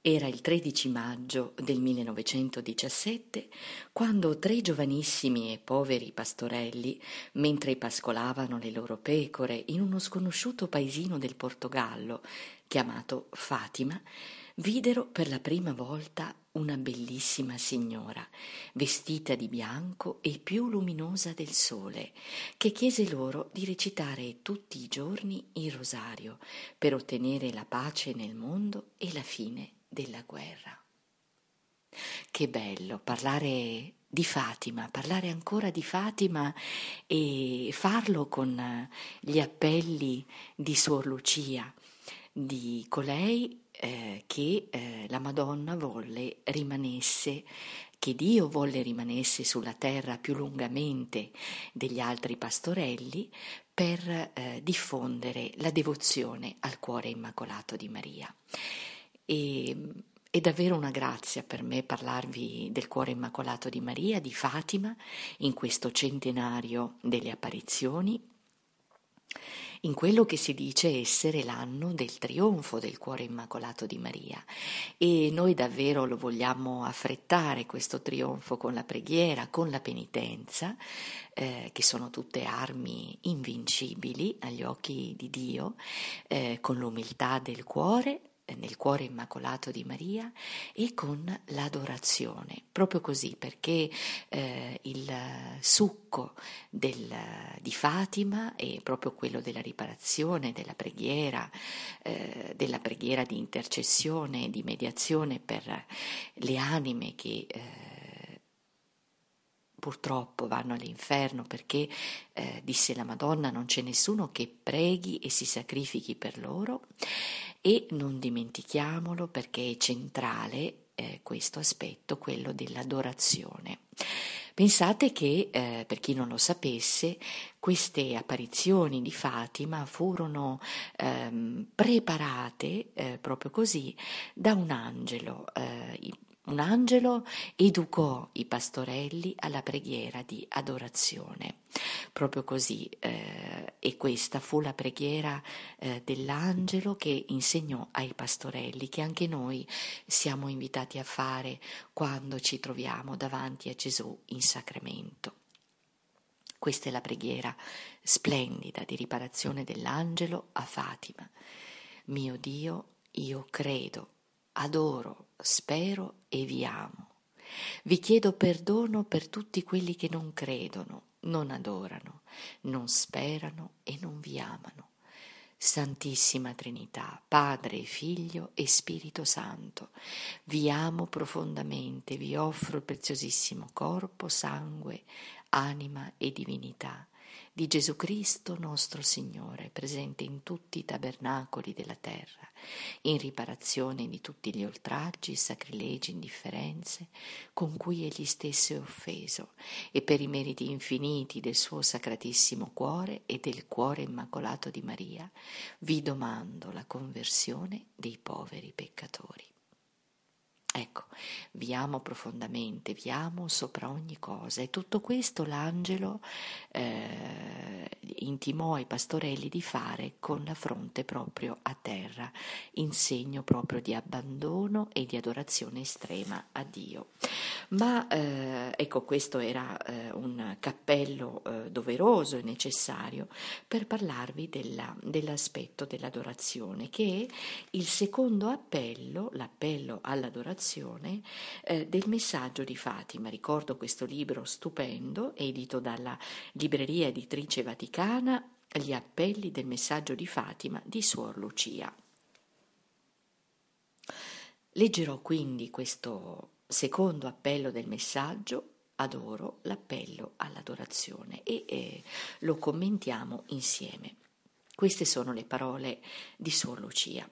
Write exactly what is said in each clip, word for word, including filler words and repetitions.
Era il tredici maggio del millenovecentodiciassette quando tre giovanissimi e poveri pastorelli, mentre pascolavano le loro pecore in uno sconosciuto paesino del Portogallo chiamato Fatima, videro per la prima volta una bellissima signora, vestita di bianco e più luminosa del sole, che chiese loro di recitare tutti i giorni il rosario per ottenere la pace nel mondo e la fine della guerra. Che bello parlare di Fatima, parlare ancora di Fatima e farlo con gli appelli di Suor Lucia, di colei eh, che eh, la Madonna volle rimanesse, che Dio volle rimanesse sulla terra più lungamente degli altri pastorelli per eh, diffondere la devozione al cuore immacolato di Maria. E, è davvero una grazia per me parlarvi del cuore immacolato di Maria, di Fatima, in questo centenario delle apparizioni, in quello che si dice essere l'anno del trionfo del cuore immacolato di Maria. E noi davvero lo vogliamo affrettare questo trionfo con la preghiera, con la penitenza, eh, che sono tutte armi invincibili agli occhi di Dio, eh, con l'umiltà del cuore, nel cuore immacolato di Maria, e con l'adorazione, proprio così, perché eh, il succo del, di Fatima è proprio quello della riparazione, della preghiera, eh, della preghiera di intercessione, di mediazione per le anime che eh, purtroppo vanno all'inferno, perché, eh, disse la Madonna, non c'è nessuno che preghi e si sacrifichi per loro, e non dimentichiamolo perché è centrale eh, questo aspetto, quello dell'adorazione. Pensate che, eh, per chi non lo sapesse, queste apparizioni di Fatima furono ehm, preparate eh, proprio così da un angelo. Eh, un angelo educò i pastorelli alla preghiera di adorazione. Proprio così, eh, e questa fu la preghiera eh, dell'angelo che insegnò ai pastorelli, che anche noi siamo invitati a fare quando ci troviamo davanti a Gesù in sacramento. Questa è la preghiera splendida di riparazione dell'angelo a Fatima. Mio Dio, io credo, adoro, spero e vi amo. Vi chiedo perdono per tutti quelli che non credono, non adorano, non sperano e non vi amano. Santissima Trinità, Padre, Figlio e Spirito Santo, vi amo profondamente, vi offro il preziosissimo corpo, sangue, anima e divinità di Gesù Cristo nostro Signore, presente in tutti i tabernacoli della terra, in riparazione di tutti gli oltraggi, sacrilegi, indifferenze con cui egli stesso è offeso, e per i meriti infiniti del suo sacratissimo cuore e del cuore immacolato di Maria, vi domando la conversione dei poveri peccatori. Ecco, vi amo profondamente, vi amo sopra ogni cosa, e tutto questo l'angelo eh, intimò ai pastorelli di fare con la fronte proprio a terra, in segno proprio di abbandono e di adorazione estrema a Dio. Ma eh, ecco, questo era eh, un cappello eh, doveroso e necessario per parlarvi della, dell'aspetto dell'adorazione, che è il secondo appello, l'appello all'adorazione eh, del messaggio di Fatima. Ricordo questo libro stupendo, edito dalla Libreria Editrice Vaticana, Gli appelli del messaggio di Fatima di Suor Lucia. Leggerò quindi questo secondo appello del messaggio, adoro, l'appello all'adorazione, e eh, lo commentiamo insieme. Queste sono le parole di Suor Lucia.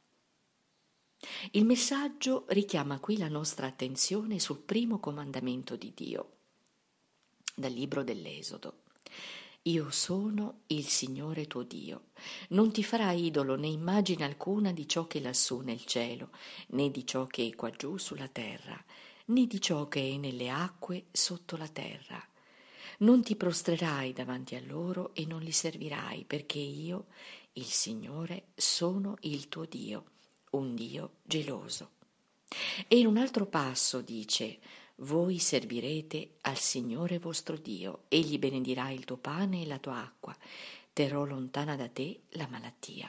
Il messaggio richiama qui la nostra attenzione sul primo comandamento di Dio, dal libro dell'Esodo. Io sono il Signore tuo Dio. Non ti farai idolo né immagine alcuna di ciò che è lassù nel cielo, né di ciò che è qua giù sulla terra, né di ciò che è nelle acque sotto la terra. Non ti prostrerai davanti a loro e non li servirai, perché io, il Signore, sono il tuo Dio, un Dio geloso. E in un altro passo dice: voi servirete al Signore vostro Dio, egli benedirà il tuo pane e la tua acqua, terrò lontana da te la malattia.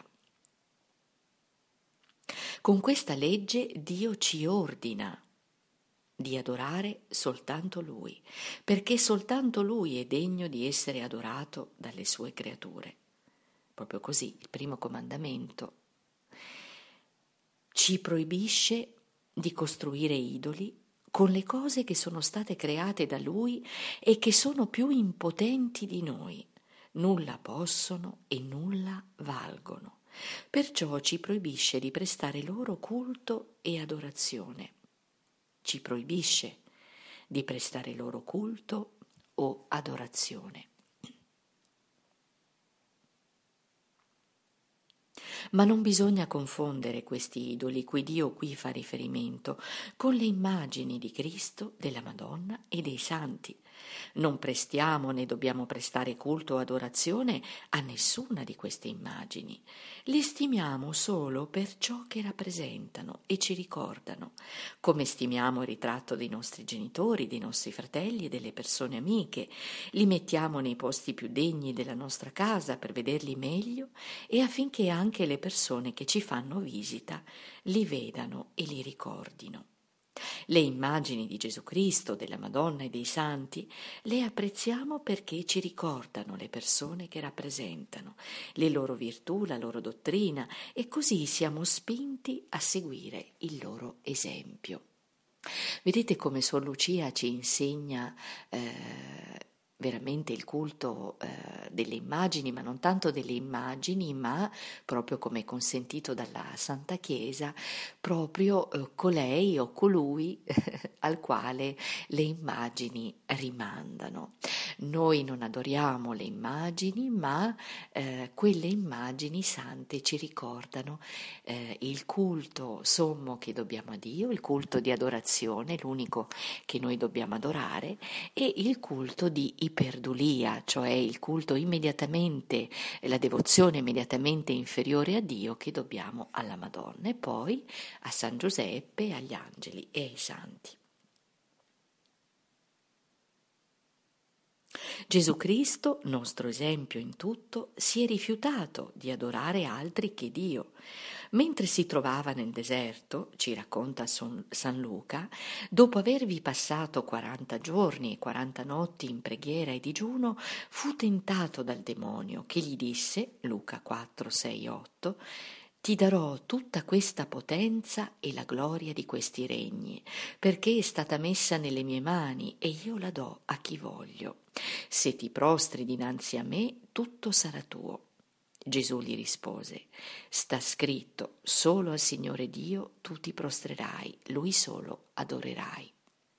Con questa legge Dio ci ordina di adorare soltanto Lui, perché soltanto Lui è degno di essere adorato dalle sue creature. Proprio così, il primo comandamento ci proibisce di costruire idoli con le cose che sono state create da Lui e che sono più impotenti di noi. Nulla possono e nulla valgono. Perciò ci proibisce di prestare loro culto e adorazione. Ci proibisce di prestare loro culto o adorazione. Ma non bisogna confondere questi idoli cui Dio qui fa riferimento con le immagini di Cristo, della Madonna e dei santi. Non prestiamo né dobbiamo prestare culto o adorazione a nessuna di queste immagini. Le stimiamo solo per ciò che rappresentano e ci ricordano, come stimiamo il ritratto dei nostri genitori, dei nostri fratelli e delle persone amiche. Li mettiamo nei posti più degni della nostra casa per vederli meglio e affinché anche le persone che ci fanno visita li vedano e li ricordino. Le immagini di Gesù Cristo, della Madonna e dei Santi le apprezziamo perché ci ricordano le persone che rappresentano, le loro virtù, la loro dottrina, e così siamo spinti a seguire il loro esempio. Vedete come Suor Lucia ci insegna eh, veramente il culto eh, delle immagini, ma non tanto delle immagini, ma proprio come consentito dalla Santa Chiesa, proprio eh, colei o colui al quale le immagini rimandano. Noi non adoriamo le immagini, ma eh, quelle immagini sante ci ricordano eh, il culto sommo che dobbiamo a Dio, il culto di adorazione, l'unico che noi dobbiamo adorare, e il culto di iperdulia, cioè il culto immediatamente, la devozione immediatamente inferiore a Dio che dobbiamo alla Madonna e poi a San Giuseppe, agli angeli e ai santi. Gesù Cristo, nostro esempio in tutto, si è rifiutato di adorare altri che Dio. Mentre si trovava nel deserto, ci racconta San Luca, dopo avervi passato quaranta giorni e quaranta notti in preghiera e digiuno, fu tentato dal demonio che gli disse, Luca quattro, sei, otto, ti darò tutta questa potenza e la gloria di questi regni, perché è stata messa nelle mie mani e io la do a chi voglio. Se ti prostri dinanzi a me, tutto sarà tuo. Gesù gli rispose: sta scritto, solo al Signore Dio tu ti prostrerai, Lui solo adorerai.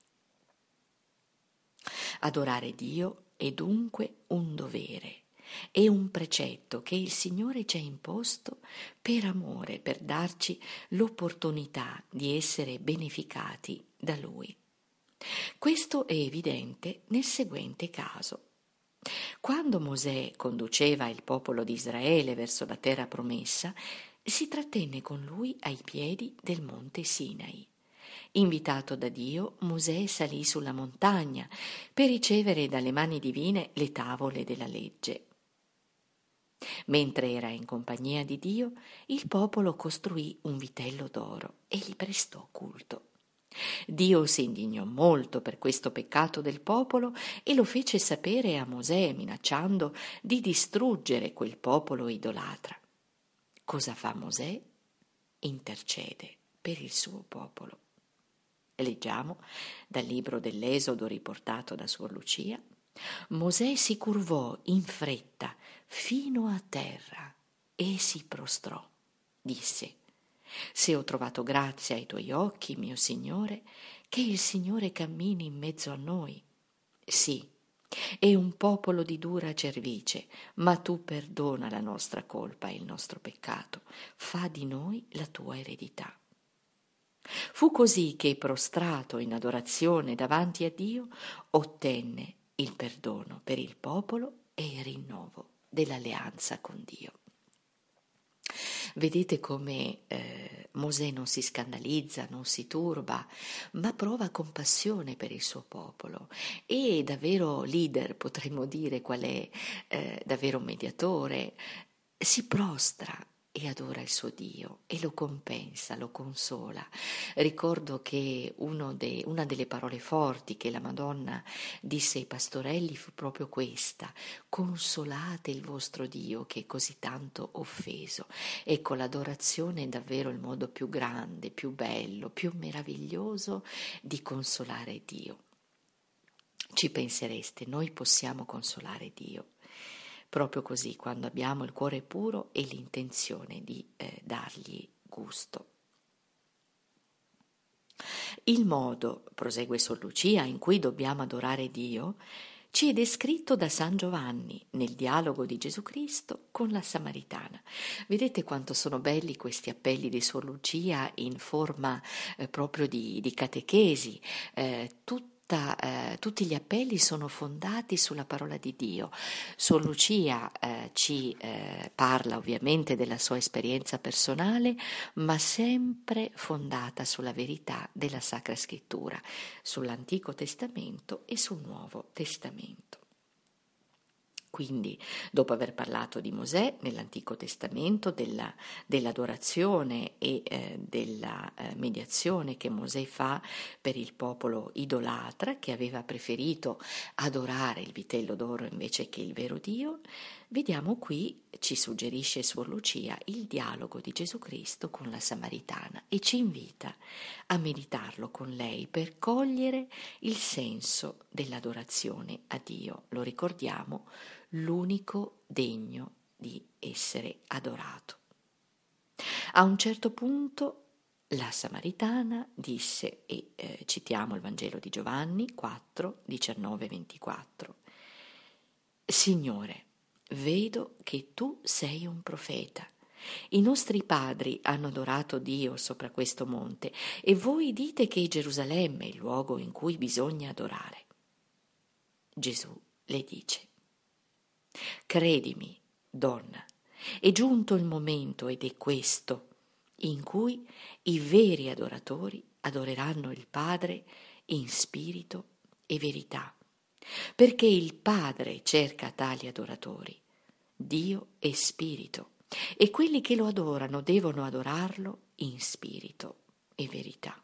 Adorare Dio è dunque un dovere, è un precetto che il Signore ci ha imposto per amore, per darci l'opportunità di essere beneficati da Lui. Questo è evidente nel seguente caso. Quando Mosè conduceva il popolo di Israele verso la terra promessa, si trattenne con lui ai piedi del monte Sinai. Invitato da Dio, Mosè salì sulla montagna per ricevere dalle mani divine le tavole della legge. Mentre era in compagnia di Dio, il popolo costruì un vitello d'oro e gli prestò culto. Dio si indignò molto per questo peccato del popolo e lo fece sapere a Mosè, minacciando di distruggere quel popolo idolatra. Cosa fa Mosè? Intercede per il suo popolo. Leggiamo dal libro dell'Esodo riportato da Suor Lucia. Mosè si curvò in fretta fino a terra e si prostrò. Disse: se ho trovato grazia ai tuoi occhi, mio Signore, che il Signore cammini in mezzo a noi. Sì, è un popolo di dura cervice, ma tu perdona la nostra colpa e il nostro peccato, fa di noi la tua eredità. Fu così che, prostrato in adorazione davanti a Dio, ottenne il perdono per il popolo e il rinnovo dell'alleanza con Dio. Vedete come eh, Mosè non si scandalizza, non si turba, ma prova compassione per il suo popolo e davvero leader, potremmo dire, qual è eh, davvero mediatore, si prostra e adora il suo Dio e lo compensa, lo consola. Ricordo che uno de- una delle parole forti che la Madonna disse ai pastorelli fu proprio questa: consolate il vostro Dio che è così tanto offeso. Ecco, l'adorazione è davvero il modo più grande, più bello, più meraviglioso di consolare Dio. Ci pensereste, noi possiamo consolare Dio proprio così, quando abbiamo il cuore puro e l'intenzione di eh, dargli gusto. Il modo, prosegue Sor Lucia, in cui dobbiamo adorare Dio ci è descritto da San Giovanni nel dialogo di Gesù Cristo con la Samaritana. Vedete quanto sono belli questi appelli di Sor Lucia in forma eh, proprio di, di catechesi, eh, tutta, eh, tutti gli appelli sono fondati sulla parola di Dio. Sor Lucia eh, ci eh, parla ovviamente della sua esperienza personale, ma sempre fondata sulla verità della Sacra Scrittura, sull'Antico Testamento e sul Nuovo Testamento. Quindi, dopo aver parlato di Mosè nell'Antico Testamento, della, dell'adorazione e eh, della eh, mediazione che Mosè fa per il popolo idolatra che aveva preferito adorare il vitello d'oro invece che il vero Dio, vediamo qui, ci suggerisce Suor Lucia, il dialogo di Gesù Cristo con la Samaritana e ci invita a meditarlo con lei per cogliere il senso dell'adorazione a Dio. Lo ricordiamo, l'unico degno di essere adorato. A un certo punto la Samaritana disse, e eh, citiamo il Vangelo di Giovanni quattro, diciannove ventiquattro, Signore, vedo che tu sei un profeta. I nostri padri hanno adorato Dio sopra questo monte e voi dite che Gerusalemme è il luogo in cui bisogna adorare. Gesù le dice: credimi, donna, è giunto il momento, ed è questo, in cui i veri adoratori adoreranno il Padre in spirito e verità, perché il Padre cerca tali adoratori. Dio è spirito e quelli che lo adorano devono adorarlo in spirito e verità.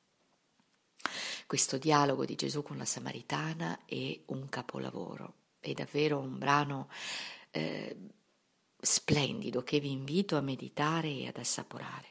Questo dialogo di Gesù con la Samaritana è un capolavoro, è davvero un brano eh, splendido che vi invito a meditare e ad assaporare.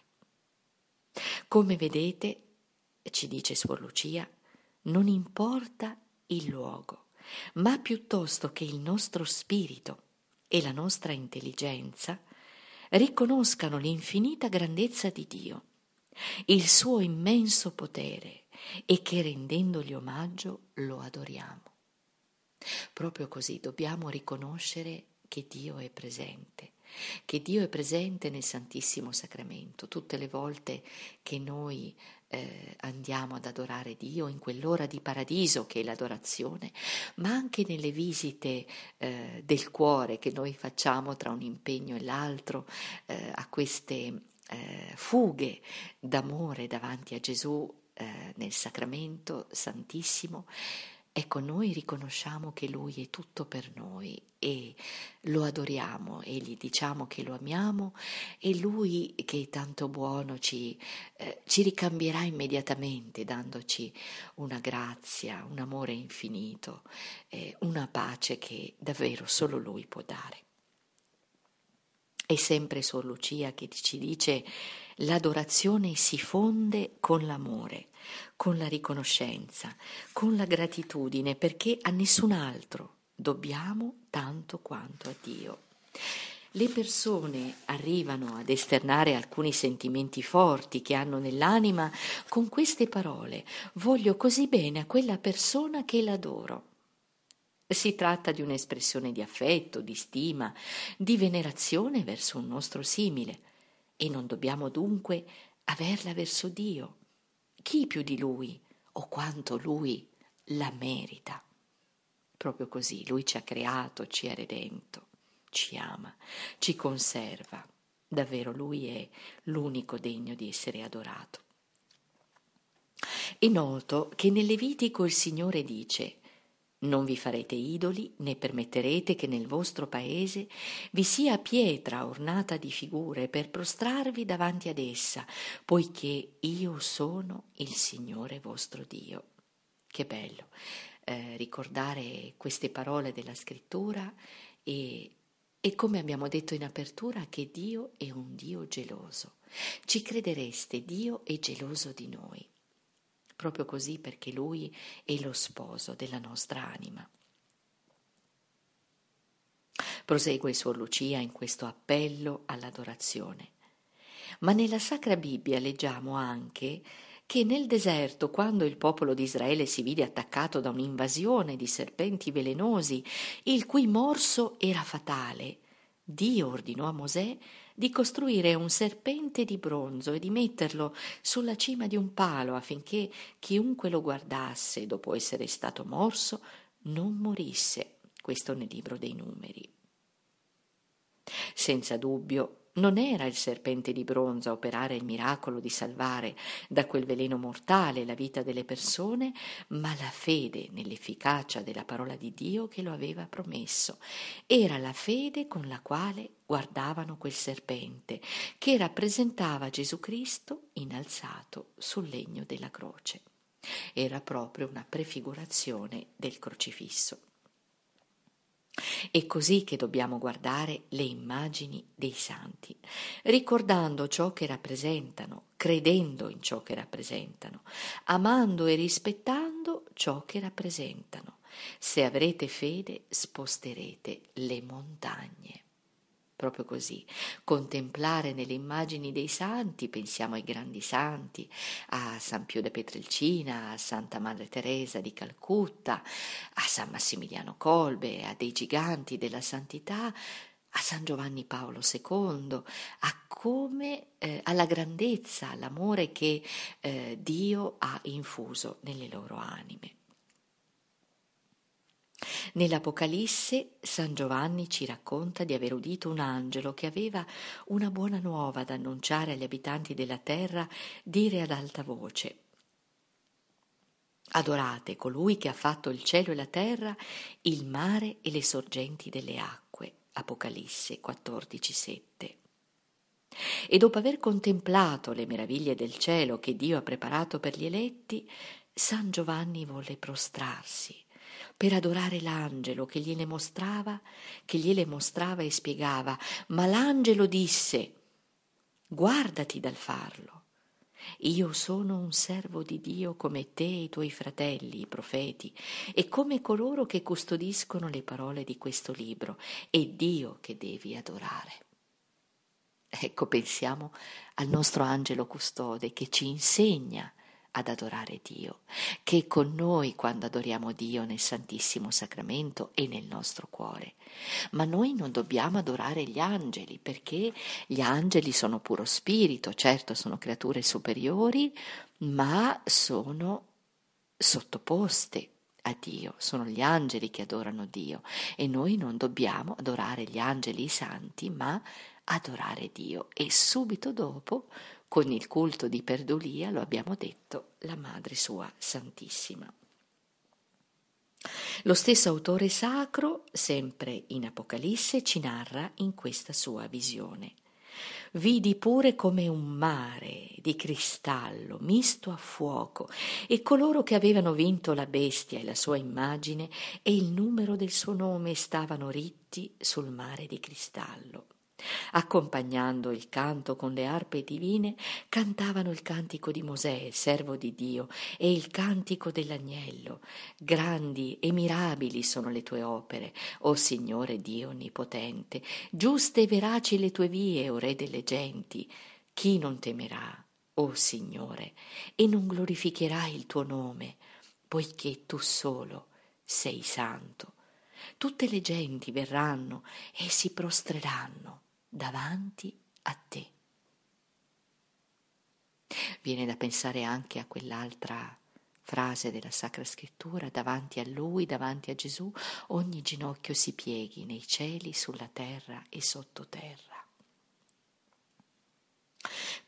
Come vedete, ci dice Suor Lucia, non importa il luogo, ma piuttosto che il nostro spirito e la nostra intelligenza riconoscano l'infinita grandezza di Dio, il suo immenso potere, e che rendendogli omaggio lo adoriamo. Proprio così dobbiamo riconoscere che Dio è presente, che Dio è presente nel Santissimo Sacramento. Tutte le volte che noi eh, andiamo ad adorare Dio, in quell'ora di paradiso che è l'adorazione, ma anche nelle visite eh, del cuore che noi facciamo tra un impegno e l'altro, eh, a queste eh, fughe d'amore davanti a Gesù eh, nel Sacramento Santissimo. Ecco, noi riconosciamo che Lui è tutto per noi e lo adoriamo e gli diciamo che lo amiamo, e Lui, che è tanto buono, ci, eh, ci ricambierà immediatamente dandoci una grazia, un amore infinito, eh, una pace che davvero solo Lui può dare. È sempre Sor Lucia che ci dice: l'adorazione si fonde con l'amore, con la riconoscenza, con la gratitudine, perché a nessun altro dobbiamo tanto quanto a Dio. Le persone arrivano ad esternare alcuni sentimenti forti che hanno nell'anima con queste parole: voglio così bene a quella persona che l'adoro. Si tratta di un'espressione di affetto, di stima, di venerazione verso un nostro simile, e non dobbiamo dunque averla verso Dio. Chi più di Lui o quanto Lui la merita? Proprio così, Lui ci ha creato, ci ha redento, ci ama, ci conserva, Davvero Lui è l'unico degno di essere adorato. E noto che nel Levitico il Signore dice: non vi farete idoli, né permetterete che nel vostro paese vi sia pietra ornata di figure per prostrarvi davanti ad essa, poiché io sono il Signore vostro Dio. Che bello eh, ricordare queste parole della Scrittura e, e come abbiamo detto in apertura che Dio è un Dio geloso. Ci credereste, Dio è geloso di noi. Proprio così, perché Lui è lo sposo della nostra anima. Prosegue Suor Lucia in questo appello all'adorazione. Ma nella Sacra Bibbia leggiamo anche che nel deserto, quando il popolo di Israele si vide attaccato da un'invasione di serpenti velenosi, il cui morso era fatale, Dio ordinò a Mosè di costruire un serpente di bronzo e di metterlo sulla cima di un palo affinché chiunque lo guardasse dopo essere stato morso non morisse. Questo nel libro dei Numeri. Senza dubbio non era il serpente di bronzo a operare il miracolo di salvare da quel veleno mortale la vita delle persone, ma la fede nell'efficacia della parola di Dio che lo aveva promesso. Era la fede con la quale guardavano quel serpente, che rappresentava Gesù Cristo innalzato sul legno della croce. Era proprio una prefigurazione del crocifisso. È così che dobbiamo guardare le immagini dei santi, ricordando ciò che rappresentano, credendo in ciò che rappresentano, amando e rispettando ciò che rappresentano. Se avrete fede, sposterete le montagne. Proprio così, contemplare nelle immagini dei santi, pensiamo ai grandi santi, a San Pio de Pietrelcina, a Santa Madre Teresa di Calcutta, a San Massimiliano Kolbe, a dei giganti della santità, a San Giovanni Paolo secondo, a come, eh, alla grandezza, all'amore che eh, Dio ha infuso nelle loro anime. Nell'Apocalisse San Giovanni ci racconta di aver udito un angelo che aveva una buona nuova da annunciare agli abitanti della terra, dire ad alta voce: adorate colui che ha fatto il cielo e la terra, il mare e le sorgenti delle acque. Apocalisse quattordici sette. E dopo aver contemplato le meraviglie del cielo che Dio ha preparato per gli eletti, San Giovanni volle prostrarsi per adorare l'angelo che gliele mostrava, che gliele mostrava e spiegava, ma l'angelo disse: guardati dal farlo. Io sono un servo di Dio come te e i tuoi fratelli, i profeti, e come coloro che custodiscono le parole di questo libro. È Dio che devi adorare. Ecco, pensiamo al nostro angelo custode che ci insegna ad adorare Dio, che è con noi quando adoriamo Dio nel Santissimo Sacramento e nel nostro cuore. Ma noi non dobbiamo adorare gli angeli, perché gli angeli sono puro spirito, certo sono creature superiori, ma sono sottoposte a Dio, sono gli angeli che adorano Dio e noi non dobbiamo adorare gli angeli santi, ma adorare Dio. E subito dopo, con il culto di Perdulia, lo abbiamo detto, la Madre sua Santissima. Lo stesso autore sacro, sempre in Apocalisse, ci narra in questa sua visione: vidi pure come un mare di cristallo misto a fuoco, e coloro che avevano vinto la bestia e la sua immagine e il numero del suo nome stavano ritti sul mare di cristallo. Accompagnando il canto con le arpe divine, cantavano il cantico di Mosè, servo di Dio, e il cantico dell'agnello. Grandi e mirabili sono le tue opere, o Signore Dio onnipotente. Giuste e veraci le tue vie, o Re delle genti. Chi non temerà, o Signore, e non glorificherà il tuo nome, poiché tu solo sei santo. Tutte le genti verranno e si prostreranno davanti a te. Viene da pensare anche a quell'altra frase della Sacra Scrittura: davanti a Lui, davanti a Gesù, ogni ginocchio si pieghi nei cieli, sulla terra e sottoterra.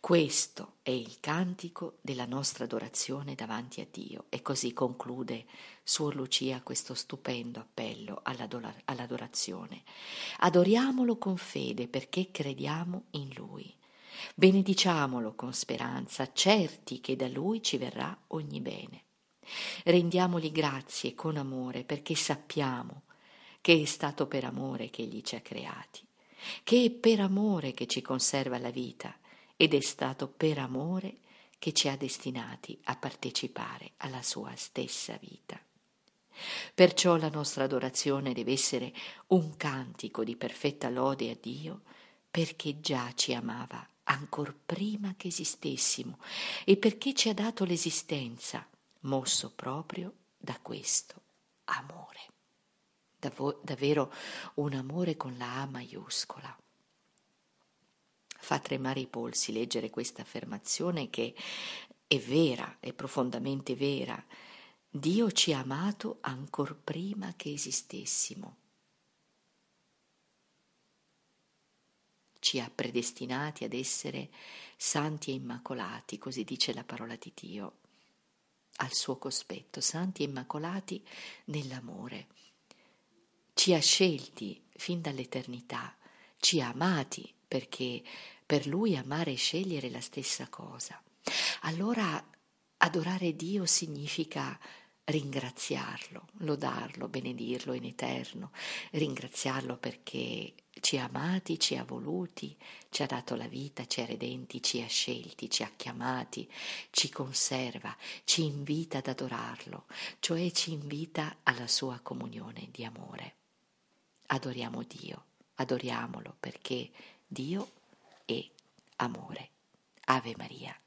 Questo è il cantico della nostra adorazione davanti a Dio, e così conclude Suor Lucia questo stupendo appello all'adora- all'adorazione. Adoriamolo con fede perché crediamo in Lui. Benediciamolo con speranza, certi che da Lui ci verrà ogni bene. Rendiamogli grazie con amore perché sappiamo che è stato per amore che Egli ci ha creati, che è per amore che ci conserva la vita ed è stato per amore che ci ha destinati a partecipare alla sua stessa vita. Perciò la nostra adorazione deve essere un cantico di perfetta lode a Dio, perché già ci amava ancor prima che esistessimo e perché ci ha dato l'esistenza, mosso proprio da questo amore. Davo- davvero un amore con la A maiuscola. Fa tremare i polsi leggere questa affermazione che è vera, è profondamente vera. Dio ci ha amato ancor prima che esistessimo. Ci ha predestinati ad essere santi e immacolati, così dice la parola di Dio, al suo cospetto, santi e immacolati nell'amore. Ci ha scelti fin dall'eternità, ci ha amati perché per Lui amare e scegliere è la stessa cosa. Allora adorare Dio significa ringraziarlo, lodarlo, benedirlo in eterno, ringraziarlo perché ci ha amati, ci ha voluti, ci ha dato la vita, ci ha redenti, ci ha scelti, ci ha chiamati, ci conserva, ci invita ad adorarlo, cioè ci invita alla sua comunione di amore. Adoriamo Dio, adoriamolo perché Dio è amore. Ave Maria.